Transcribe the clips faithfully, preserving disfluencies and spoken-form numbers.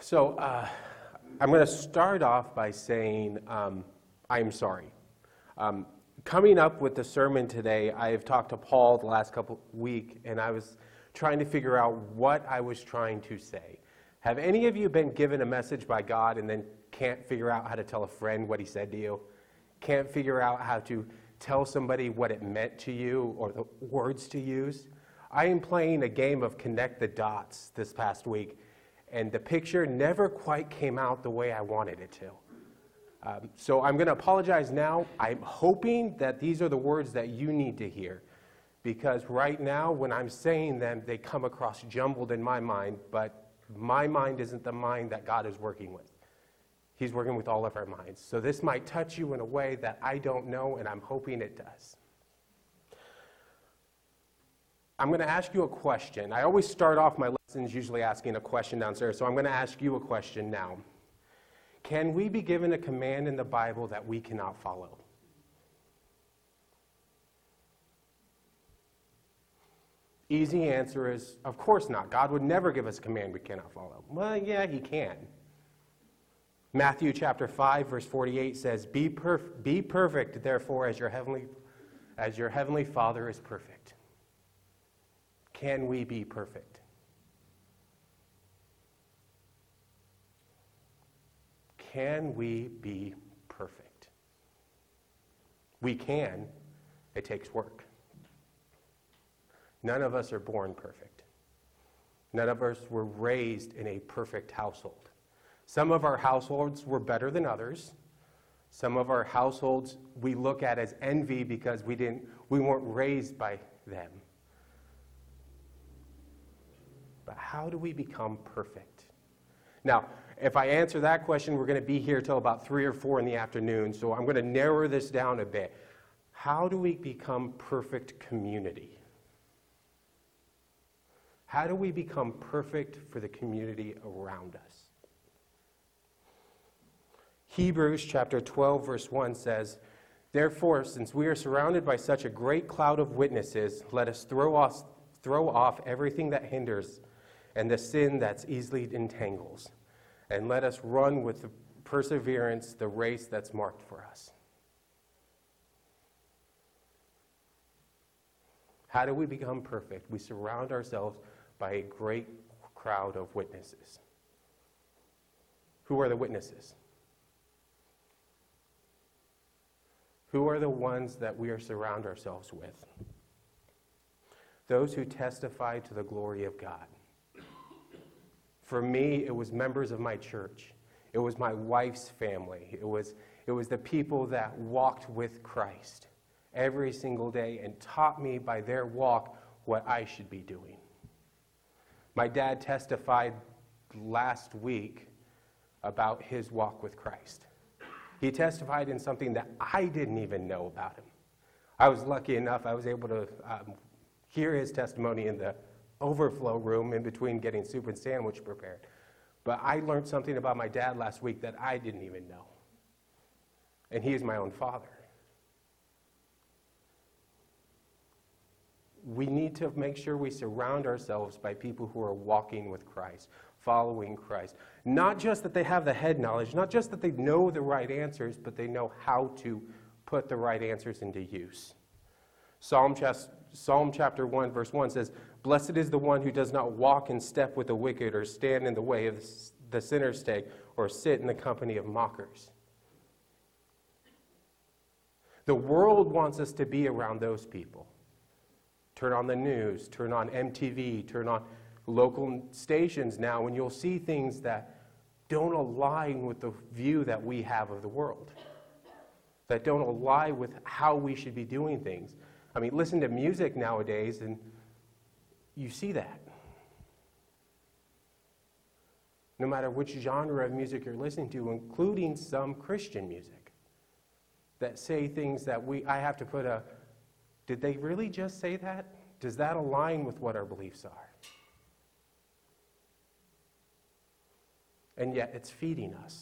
So uh, I'm going to start off by saying um, I'm sorry. Um, coming up with the sermon today, I have talked to Paul the last couple week, and I was trying to figure out what I was trying to say. Have any of you been given a message by God and then can't figure out how to tell a friend what he said to you? Can't figure out how to tell somebody what it meant to you or the words to use? I am playing a game of connect the dots this past week, and the picture never quite came out the way I wanted it to. Um, so I'm going to apologize now. I'm hoping that these are the words that you need to hear, because right now when I'm saying them, they come across jumbled in my mind, but my mind isn't the mind that God is working with. He's working with all of our minds. So this might touch you in a way that I don't know, and I'm hoping it does. I'm going to ask you a question. I always start off my lessons usually asking a question downstairs, so I'm going to ask you a question now. Can we be given a command in the Bible that we cannot follow? Easy answer is, of course not. God would never give us a command we cannot follow. Well, yeah, he can. Matthew chapter five, verse forty-eight says, Be, perf- be perfect, therefore, as your heavenly, as your heavenly Father is perfect. Can we be perfect? Can we be perfect? We can. It takes work. None of us are born perfect. None of us were raised in a perfect household. Some of our households were better than others. Some of our households we look at as envy because we didn't, we weren't raised by them. But how do we become perfect? Now, if I answer that question, we're going to be here till about three or four in the afternoon, so I'm going to narrow this down a bit. How do we become perfect community? How do we become perfect for the community around us? Hebrews chapter twelve, verse one says, Therefore, since we are surrounded by such a great cloud of witnesses, let us throw off, throw off everything that hinders and the sin that's easily entangles, and let us run with perseverance the race that's marked for us. How do we become perfect? We surround ourselves by a great crowd of witnesses. Who are the witnesses? Who are the ones that we are surround ourselves with? Those who testify to the glory of God. For me, it was members of my church. It was my wife's family. It was, it was the people that walked with Christ every single day and taught me by their walk what I should be doing. My dad testified last week about his walk with Christ. He testified in something that I didn't even know about him. I was lucky enough, I was able to um, hear his testimony in the overflow room in between getting soup and sandwich prepared. But I learned something about my dad last week that I didn't even know. And he is my own father. We need to make sure we surround ourselves by people who are walking with Christ, following Christ. Not just that they have the head knowledge, not just that they know the right answers, but they know how to put the right answers into use. Psalm, Psalm chapter one, verse one says, Blessed is the one who does not walk in step with the wicked, or stand in the way of the sinner's stake, or sit in the company of mockers. The world wants us to be around those people. Turn on the news, turn on M T V, turn on local stations now, and you'll see things that don't align with the view that we have of the world, that don't align with how we should be doing things. I mean, listen to music nowadays, and you see that. No matter which genre of music you're listening to, including some Christian music, that say things that we, I have to put a, did they really just say that? Does that align with what our beliefs are? And yet it's feeding us.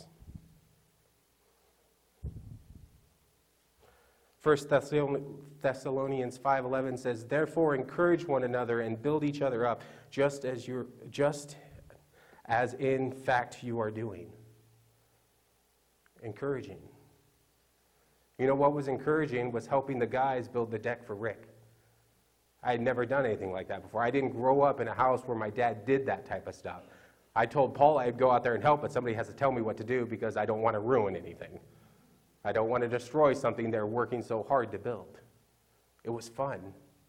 First Thessalonians five eleven says, Therefore encourage one another and build each other up, just as you're just as in fact you are doing. Encouraging. You know what was encouraging was helping the guys build the deck for Rick. I had never done anything like that before. I didn't grow up in a house where my dad did that type of stuff. I told Paul I'd go out there and help, but somebody has to tell me what to do because I don't want to ruin anything. I don't want to destroy something they're working so hard to build. It was fun.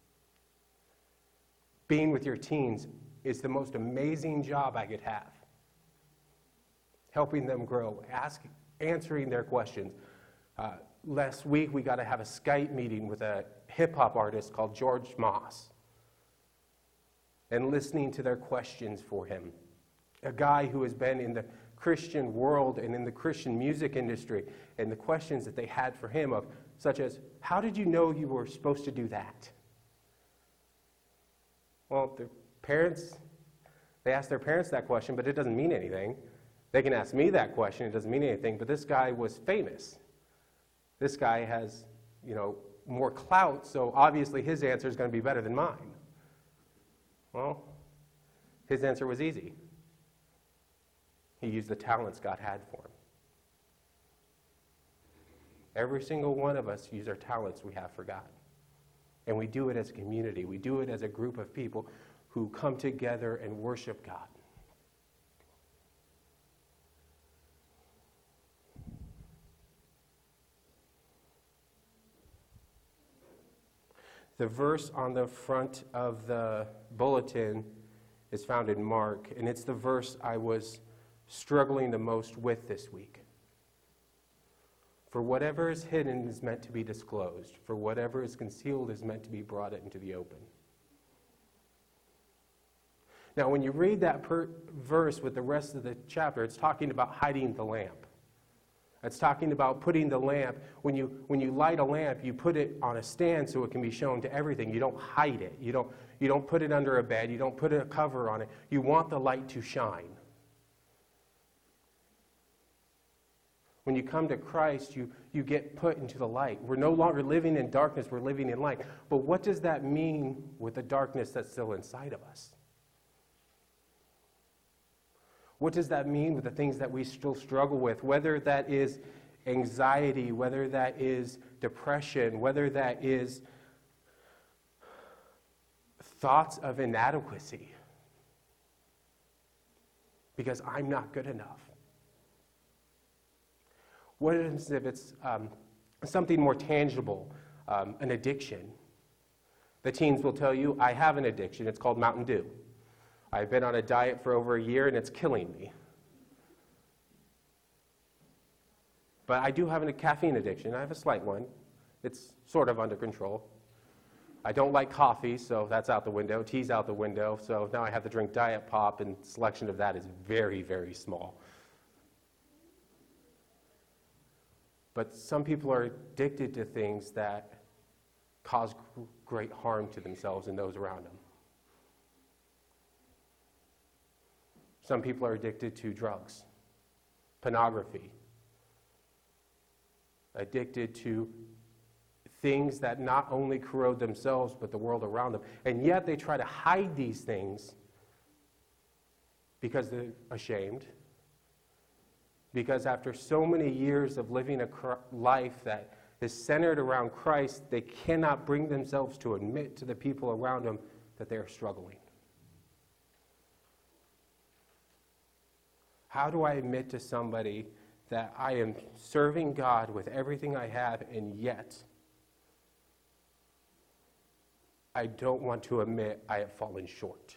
Being with your teens is the most amazing job I could have. Helping them grow, asking, answering their questions. Uh, last week we got to have a Skype meeting with a hip-hop artist called George Moss and listening to their questions for him. A guy who has been in the Christian world and in the Christian music industry, and the questions that they had for him of such as, how did you know you were supposed to do that? Well, their parents, they asked their parents that question, but it doesn't mean anything. They can ask me that question, it doesn't mean anything, but this guy was famous. This guy has, you know, more clout, so obviously his answer is going to be better than mine. Well, his answer was easy. He used the talents God had for him. Every single one of us use our talents we have for God. And we do it as a community. We do it as a group of people who come together and worship God. The verse on the front of the bulletin is found in Mark, and it's the verse I was struggling the most with this week. For whatever is hidden is meant to be disclosed. For whatever is concealed is meant to be brought into the open. Now, when you read that per- verse with the rest of the chapter, it's talking about hiding the lamp. It's talking about putting the lamp, when you when you light a lamp, you put it on a stand so it can be shown to everything. You don't hide it. You don't, you don't put it under a bed. You don't put a cover on it. You want the light to shine. When you come to Christ, you, you get put into the light. We're no longer living in darkness, we're living in light. But what does that mean with the darkness that's still inside of us? What does that mean with the things that we still struggle with? Whether that is anxiety, whether that is depression, whether that is thoughts of inadequacy. Because I'm not good enough. What is if it's um, something more tangible, um, an addiction? The teens will tell you, I have an addiction. It's called Mountain Dew. I've been on a diet for over a year, and it's killing me. But I do have a caffeine addiction. I have a slight one. It's sort of under control. I don't like coffee, so that's out the window. Tea's out the window, so now I have to drink Diet Pop, and selection of that is very, very small. But some people are addicted to things that cause great harm to themselves and those around them. Some people are addicted to drugs, pornography, addicted to things that not only corrode themselves but the world around them. And yet they try to hide these things because they're ashamed. Because after so many years of living a life that is centered around Christ, they cannot bring themselves to admit to the people around them that they are struggling. How do I admit to somebody that I am serving God with everything I have, and yet I don't want to admit I have fallen short?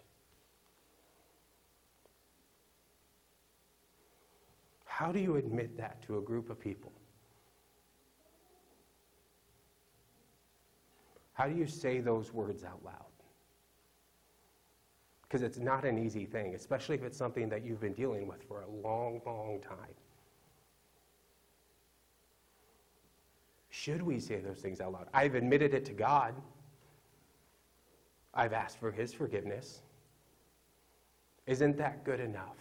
How do you admit that to a group of people? How do you say those words out loud? Because it's not an easy thing, especially if it's something that you've been dealing with for a long, long time. Should we say those things out loud? I've admitted it to God. I've asked for His forgiveness. Isn't that good enough?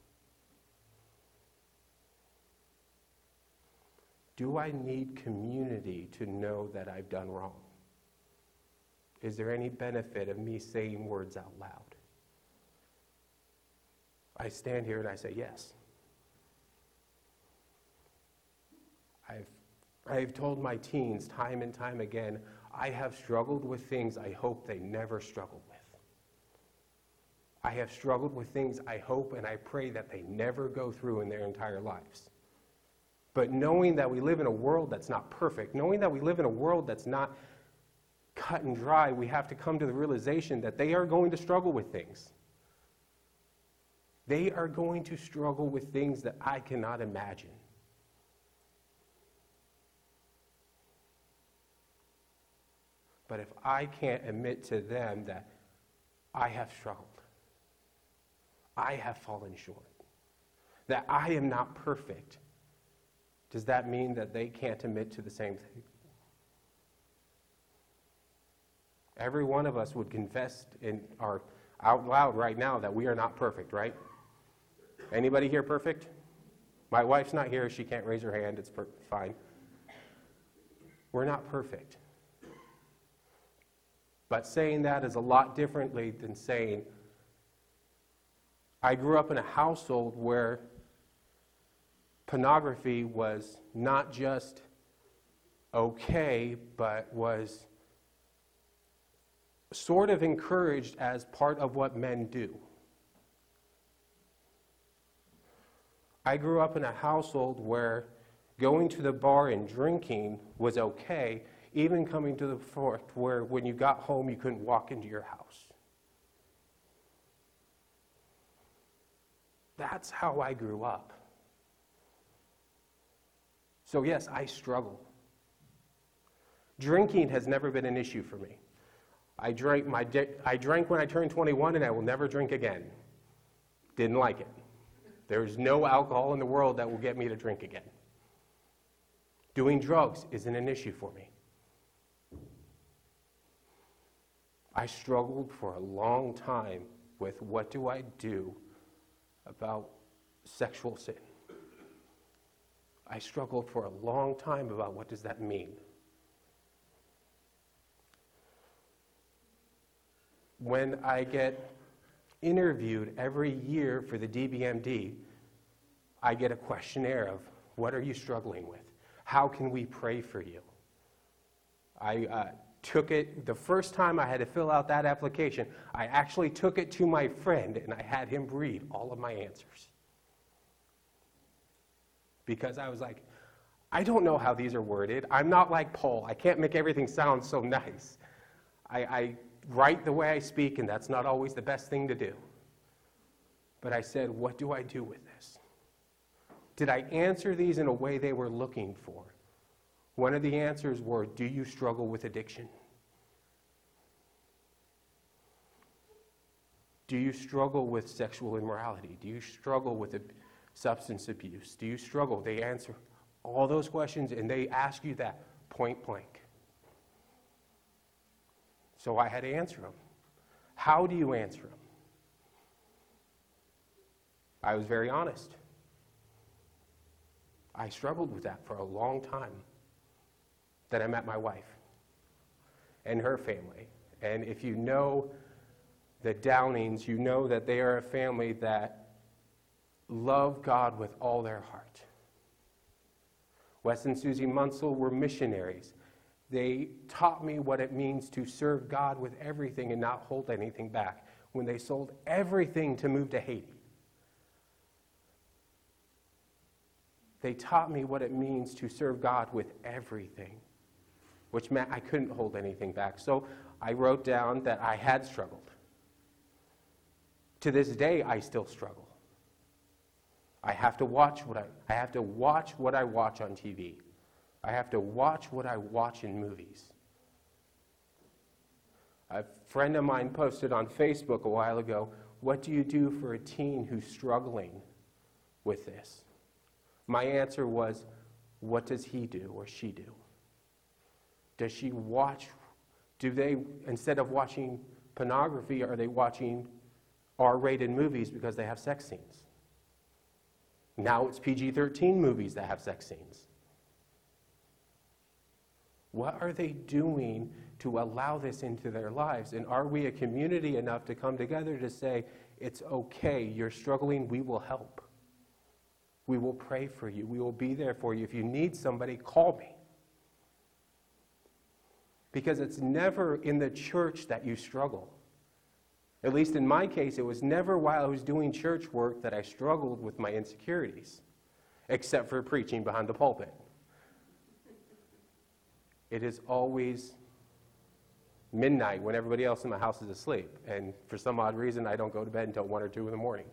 Do I need community to know that I've done wrong? Is there any benefit of me saying words out loud? I stand here and I say yes. I've, I've told my teens time and time again, I have struggled with things I hope they never struggled with. I have struggled with things I hope and I pray that they never go through in their entire lives. But knowing that we live in a world that's not perfect, knowing that we live in a world that's not cut and dry, we have to come to the realization that they are going to struggle with things. They are going to struggle with things that I cannot imagine. But if I can't admit to them that I have struggled, I have fallen short, that I am not perfect, does that mean that they can't admit to the same thing? Every one of us would confess in our out loud right now that we are not perfect, right? Anybody here perfect? My wife's not here. She can't raise her hand. It's per- fine. We're not perfect. But saying that is a lot differently than saying, I grew up in a household where pornography was not just okay, but was sort of encouraged as part of what men do. I grew up in a household where going to the bar and drinking was okay, even coming to the point where when you got home you couldn't walk into your house. That's how I grew up. So yes, I struggle. Drinking has never been an issue for me. I drank my di- I drank when I turned twenty-one, and I will never drink again. Didn't like it. There's no alcohol in the world that will get me to drink again. Doing drugs isn't an issue for me. I struggled for a long time with what do I do about sexual sin. I struggled for a long time about what does that mean. When I get interviewed every year for the D B M D, I get a questionnaire of what are you struggling with? How can we pray for you? I uh, took it, the first time I had to fill out that application, I actually took it to my friend and I had him read all of my answers. Because I was like, I don't know how these are worded. I'm not like Paul. I can't make everything sound so nice. I, I write the way I speak, and that's not always the best thing to do. But I said, what do I do with this? Did I answer these in a way they were looking for? One of the answers were, do you struggle with addiction? Do you struggle with sexual immorality? Do you struggle with substance abuse? Do you struggle? They answer all those questions, and they ask you that point blank. So I had to answer them. How do you answer them? I was very honest. I struggled with that for a long time. Then I met my wife and her family. And if you know the Downings, you know that they are a family that love God with all their heart. Wes and Susie Munsell were missionaries. They taught me what it means to serve God with everything and not hold anything back when they sold everything to move to Haiti. They taught me what it means to serve God with everything, which meant I couldn't hold anything back. So I wrote down that I had struggled. To this day, I still struggle. I have to watch what I, I have to watch what I watch on T V. I have to watch what I watch in movies. A friend of mine posted on Facebook a while ago, what do you do for a teen who's struggling with this? My answer was, what does he do or she do? Does she watch, do they, instead of watching pornography, are they watching R-rated movies because they have sex scenes? Now it's P G thirteen movies that have sex scenes. What are they doing to allow this into their lives? And are we a community enough to come together to say, It's okay. You're struggling. We will help. We will pray for you. We will be there for you. If you need somebody, call me. Because it's never in the church that you struggle. At least in my case, it was never while I was doing church work that I struggled with my insecurities, except for preaching behind the pulpit. It is always midnight when everybody else in my house is asleep, and for some odd reason, I don't go to bed until one or two in the morning.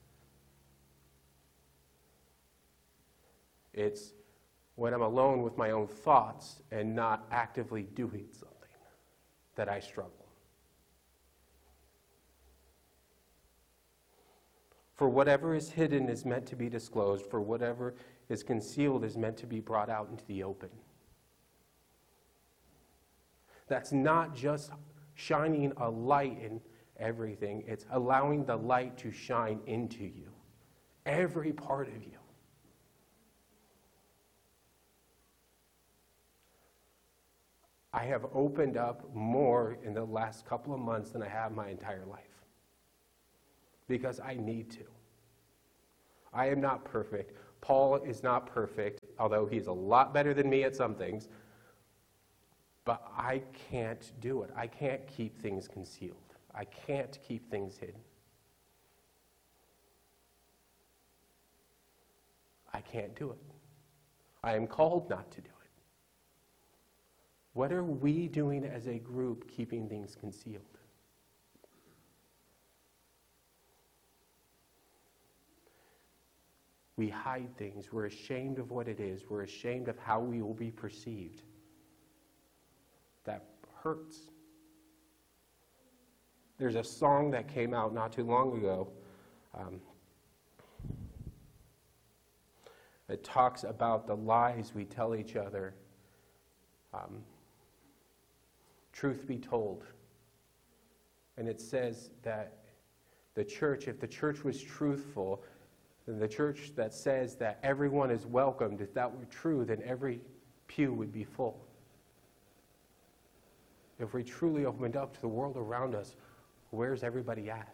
It's when I'm alone with my own thoughts and not actively doing something that I struggle. For whatever is hidden is meant to be disclosed, for whatever is concealed is meant to be brought out into the open. That's not just shining a light in everything, it's allowing the light to shine into you, every part of you. I have opened up more in the last couple of months than I have my entire life. Because I need to. I am not perfect. Paul is not perfect, although he's a lot better than me at some things. But I can't do it. I can't keep things concealed. I can't keep things hidden. I can't do it. I am called not to do it. What are we doing as a group keeping things concealed? We hide things. We're ashamed of what it is. We're ashamed of how we will be perceived. That hurts. There's a song that came out not too long ago. Um, it talks about the lies we tell each other. Um, truth be told. And it says that the church, if the church was truthful, then the church that says that everyone is welcomed, if that were true, then every pew would be full. If we truly opened up to the world around us, where's everybody at?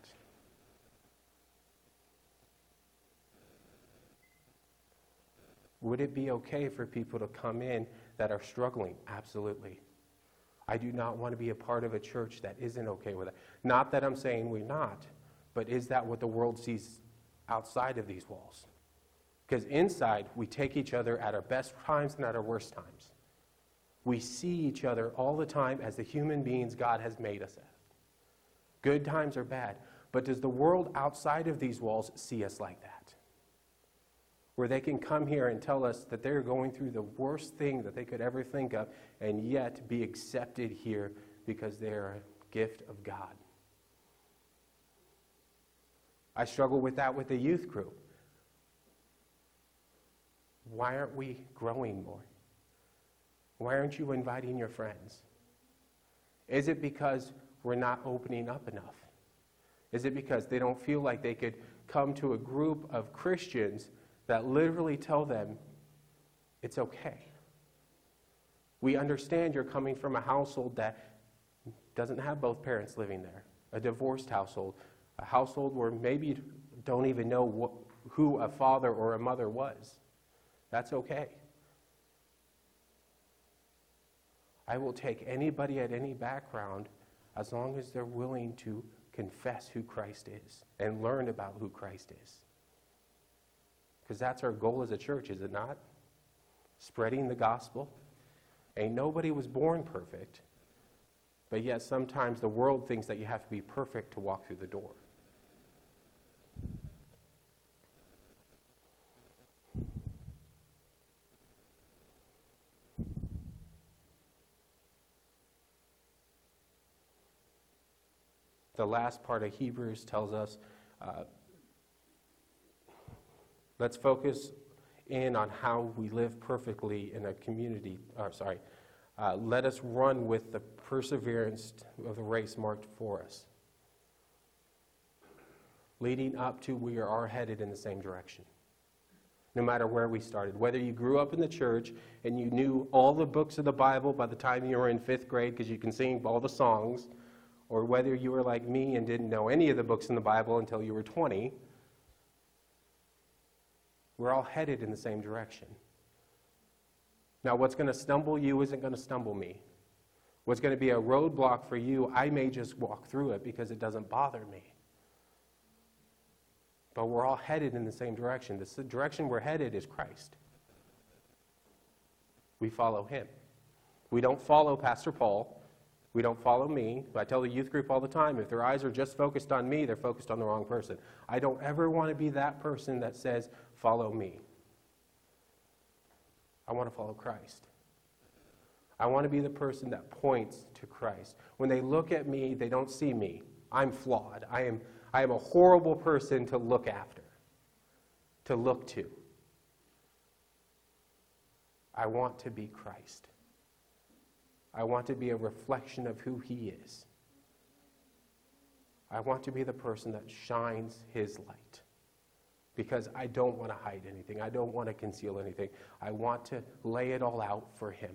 Would it be okay for people to come in that are struggling? Absolutely. I do not want to be a part of a church that isn't okay with it. Not that I'm saying we're not, but is that what the world sees outside of these walls? Because inside, we take each other at our best times and at our worst times. We see each other all the time as the human beings God has made us as. Good times or bad. But does the world outside of these walls see us like that? Where they can come here and tell us that they're going through the worst thing that they could ever think of, and yet be accepted here because they're a gift of God. I struggle with that with the youth group. Why aren't we growing more? Why aren't you inviting your friends? Is it because we're not opening up enough? Is it because they don't feel like they could come to a group of Christians that literally tell them it's okay? We understand you're coming from a household that doesn't have both parents living there, a divorced household, a household where maybe you don't even know what, who a father or a mother was. That's okay. I will take anybody at any background as long as they're willing to confess who Christ is and learn about who Christ is. Because that's our goal as a church, is it not? Spreading the gospel. Ain't nobody was born perfect, but yet sometimes the world thinks that you have to be perfect to walk through the door. The last part of Hebrews tells us, uh, let's focus in on how we live perfectly in a community. Or sorry, uh, let us run with the perseverance of the race marked for us, leading up to we are headed in the same direction. No matter where we started, whether you grew up in the church and you knew all the books of the Bible by the time you were in fifth grade because you can sing all the songs, or whether you were like me and didn't know any of the books in the Bible until you were twenty, we're all headed in the same direction. Now, what's going to stumble you isn't going to stumble me. What's going to be a roadblock for you, I may just walk through it because it doesn't bother me. But we're all headed in the same direction. The direction we're headed is Christ. We follow him. We don't follow Pastor Paul. We don't follow me. I tell the youth group all the time, if their eyes are just focused on me, they're focused on the wrong person. I don't ever want to be that person that says, follow me. I want to follow Christ. I want to be the person that points to Christ. When they look at me, they don't see me. I'm flawed. I am, I am a horrible person to look after, to look to. I want to be Christ. I want to be a reflection of who he is. I want to be the person that shines his light. Because I don't want to hide anything. I don't want to conceal anything. I want to lay it all out for him.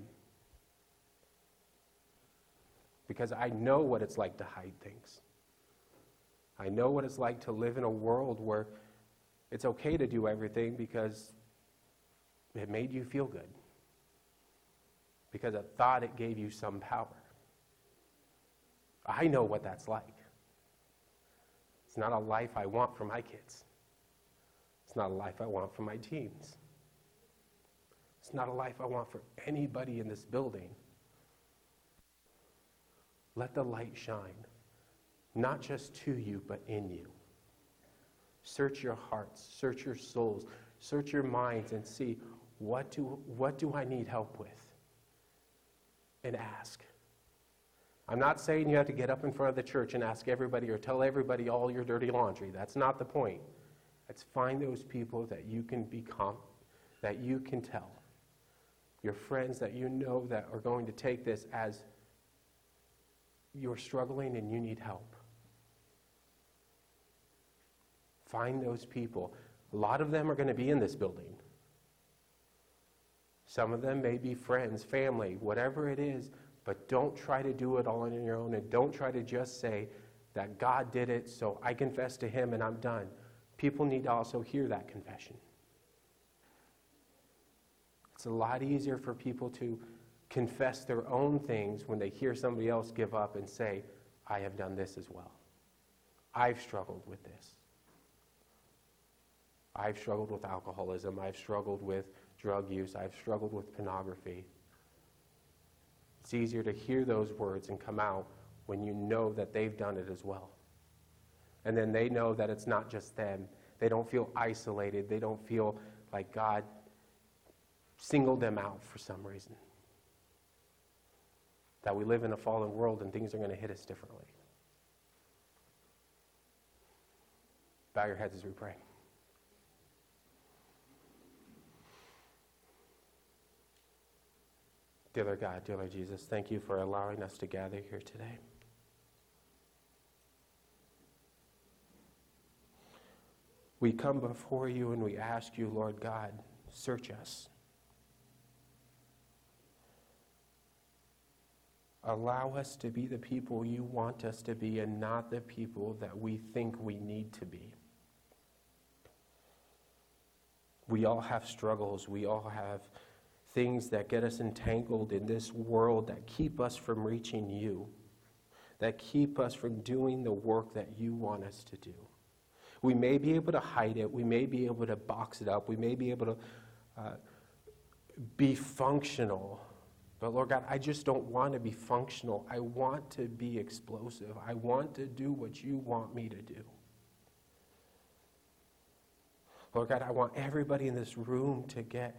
Because I know what it's like to hide things. I know what it's like to live in a world where it's okay to do everything because it made you feel good. Because it thought it gave you some power. I know what that's like. It's not a life I want for my kids. It's not a life I want for my teens. It's not a life I want for anybody in this building. Let the light shine, not just to you, but in you. Search your hearts, search your souls, search your minds and see, what do, what do I need help with? And ask. I'm not saying you have to get up in front of the church and ask everybody or tell everybody all your dirty laundry. That's not the point. It's find those people that you can become, that you can tell. Your friends that you know that are going to take this as you're struggling and you need help. Find those people. A lot of them are going to be in this building. Some of them may be friends, family, whatever it is, but don't try to do it all on your own, and don't try to just say that God did it, so I confess to him and I'm done. People need to also hear that confession. It's a lot easier for people to confess their own things when they hear somebody else give up and say, I have done this as well. I've struggled with this. I've struggled with alcoholism. I've struggled with drug use. I've struggled with pornography. It's easier to hear those words and come out when you know that they've done it as well. And then they know that it's not just them. They don't feel isolated. They don't feel like God singled them out for some reason. That we live in a fallen world and things are going to hit us differently. Bow your heads as we pray. Dear Lord God, dear Lord Jesus, thank you for allowing us to gather here today. We come before you and we ask you, Lord God, search us. Allow us to be the people you want us to be and not the people that we think we need to be. We all have struggles. We all have things that get us entangled in this world that keep us from reaching you, that keep us from doing the work that you want us to do. We may be able to hide it. We may be able to box it up. We may be able to uh, be functional. But Lord God, I just don't want to be functional. I want to be explosive. I want to do what you want me to do. Lord God, I want everybody in this room to get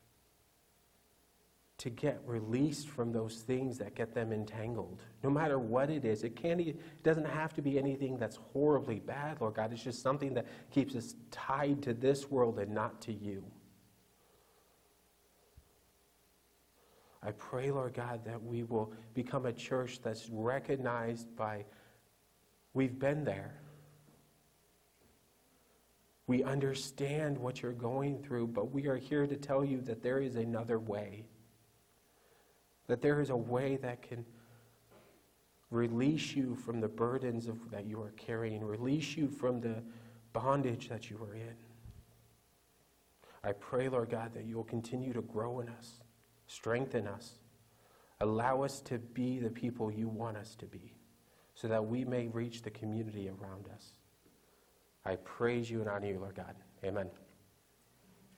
to get released from those things that get them entangled. No matter what it is, it can't. It doesn't have to be anything that's horribly bad, Lord God. It's just something that keeps us tied to this world and not to you. I pray, Lord God, that we will become a church that's recognized by, we've been there. We understand what you're going through, but we are here to tell you that there is another way. That there is a way that can release you from the burdens of, that you are carrying, release you from the bondage that you are in. I pray, Lord God, that you will continue to grow in us, strengthen us, allow us to be the people you want us to be, so that we may reach the community around us. I praise you and honor you, Lord God. Amen.